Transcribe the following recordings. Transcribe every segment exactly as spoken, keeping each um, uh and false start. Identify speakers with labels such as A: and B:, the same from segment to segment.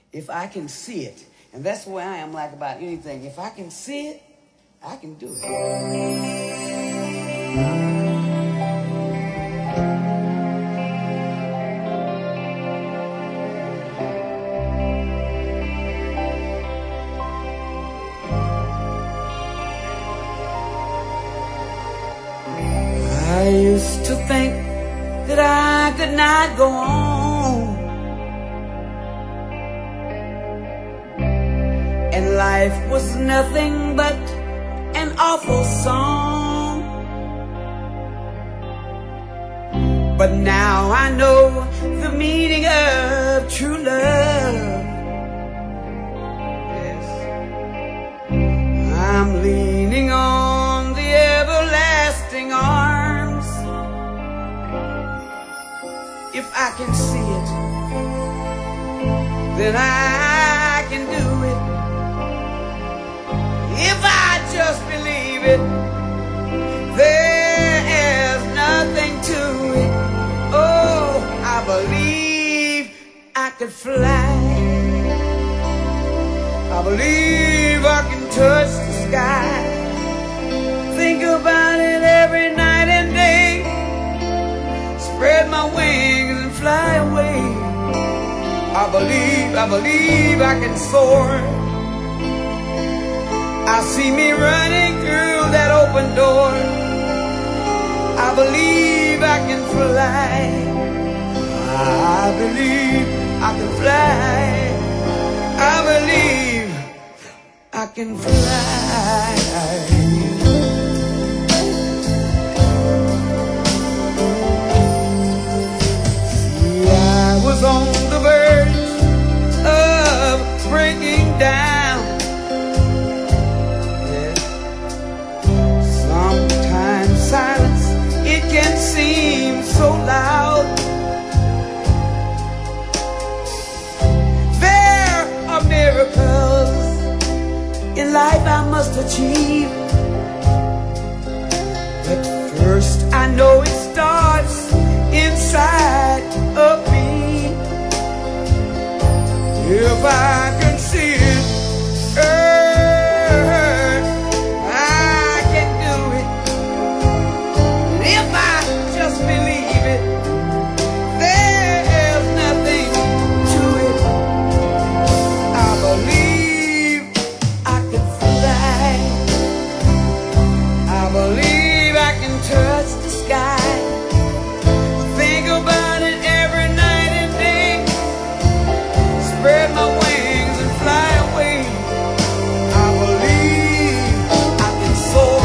A: if I can see it. And that's the way I am like about anything. If I can see it, I can do it. I used to think that I could not go on, and life was nothing but an awful song. But now I know the meaning of true love. Yes, I'm leaning on the everlasting arms. If I can see it, then I can do it. If I just believe it, there's nothing to it. Oh, I believe I could fly. I believe I can touch the sky. Think about it every night and day. Spread my wings and fly away. I believe, I believe I can soar. I see me running through that open door. I believe I can fly. I believe I can fly. I believe I can fly. I was on the verge of breaking down. Yeah. Sometimes silence, it can seem so loud. There are miracles in life I must achieve, but first I know it starts inside of me. If I can see it, uh, I can do it. And if I just believe it, there's nothing to it. I believe I can fly. I believe I can touch the sky. Think about it every night and day. Spread my wings and fly away. I believe I can soar.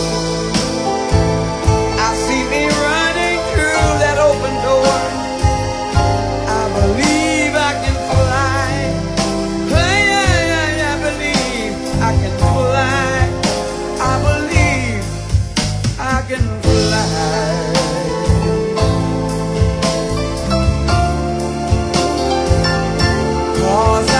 A: I see me running through that open door. I believe I can fly. I believe I can fly. I believe I can fly. Cause